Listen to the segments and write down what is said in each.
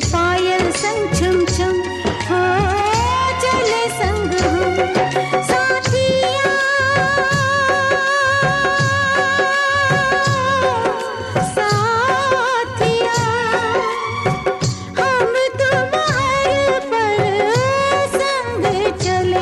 पायल संग छम छम हो चले संग हम साथिया साथिया हम तुम हर पल संग चले।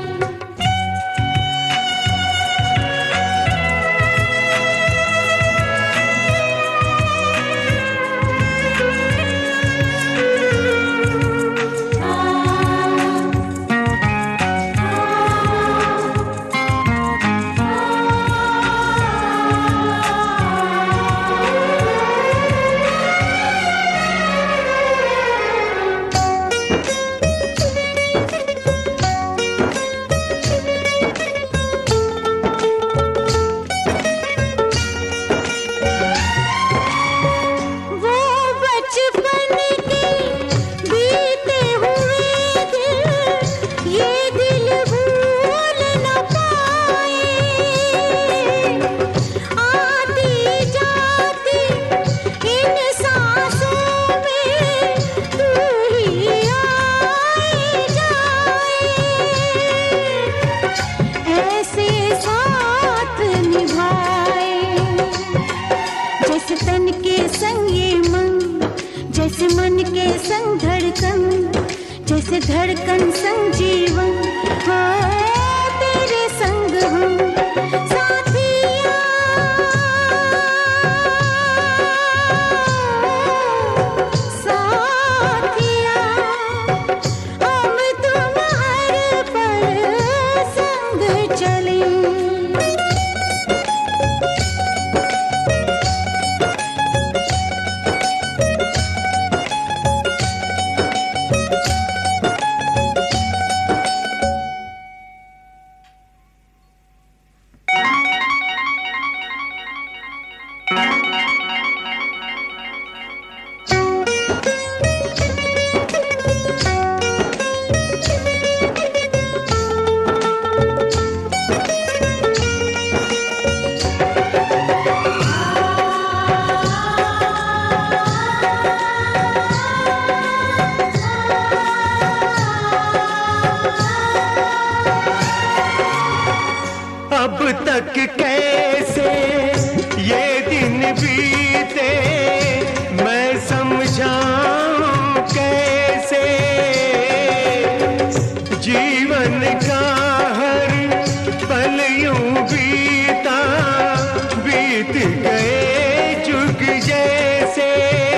तन के संग ये मन जैसे मन के संग धड़कन जैसे धड़कन संग जीवन हो तेरे संग हम साथिया साथिया हम तुम हर पल संग चले। अब तक कैसे ये दिन बीते मैं समझाऊं कैसे जीवन का हर पल यूं बीता बीत गए जुग जैसे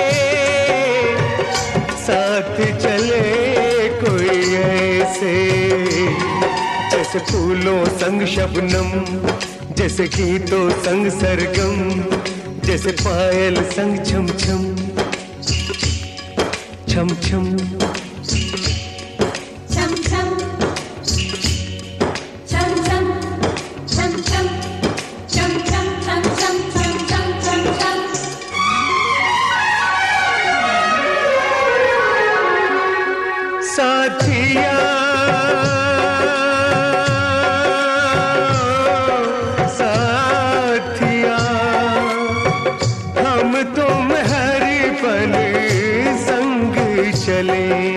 साथ चले कोई ऐसे जैसे फूलों संग शबनम जैसे गीतों संग सरगम जैसे पायल संग छम छम छम छम छम छम छम छम छम छम छम छम छम छम छम छम छम छम साथिया तुम हर पल संग चले।